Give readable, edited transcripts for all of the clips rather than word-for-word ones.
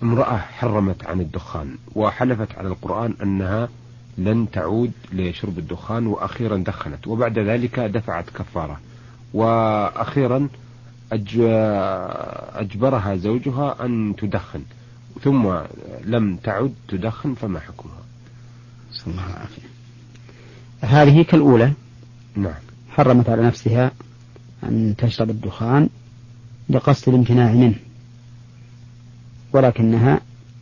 امرأة حرمت عن الدخان وحلفت على القرآن أنها لن تعود لشرب الدخان، وأخيرا دخنت، وبعد ذلك دفعت كفارة، وأخيرا أجبرها زوجها أن تدخن ثم لم تعد تدخن، فما حكمها؟ صلى الله عليه وسلم. هذه كالأولى. نعم. حرمت على نفسها أن تشرب الدخان لقصد الامتناع منه، ولكنها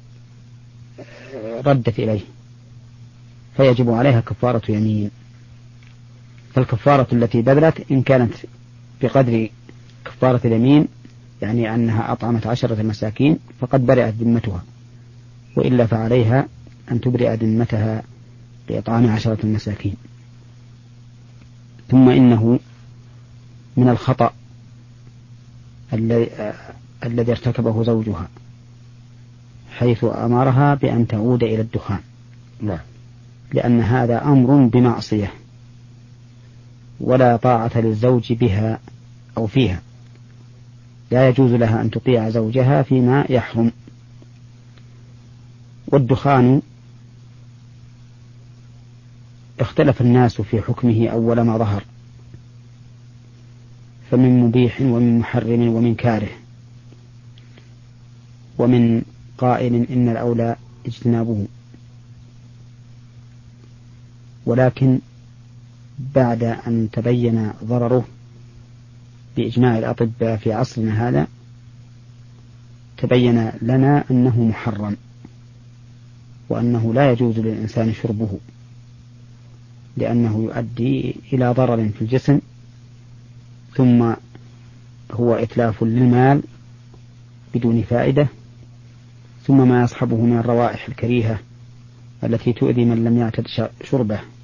ردت إليه، فيجب عليها كفارة يمين. فالكفارة التي بذلت إن كانت بقدر كفارة اليمين، يعني أنها أطعمت 10 مساكين، فقد برئت ذمتها، وإلا فعليها أن تبرئ ذمتها بإطعام 10 مساكين. ثم إنه من الخطأ الذي ارتكبه زوجها حيث أمرها بأن تعود إلى الدخان. نعم. لأن هذا أمر بمعصية، ولا طاعة للزوج بها أو فيها، لا يجوز لها أن تطيع زوجها فيما يحرم. والدخان اختلف الناس في حكمه أول ما ظهر، فمن مبيح ومن محرم ومن كاره، ومن قائل إن الأولى اجتنابه. ولكن بعد أن تبين ضرره بإجماع الأطباء في عصرنا هذا، تبين لنا أنه محرم، وأنه لا يجوز للإنسان شربه، لأنه يؤدي إلى ضرر في الجسم، ثم هو إتلاف للمال بدون فائدة، ثم ما يصحبه من الروائح الكريهة التي تؤذي من لم يعتد شربه.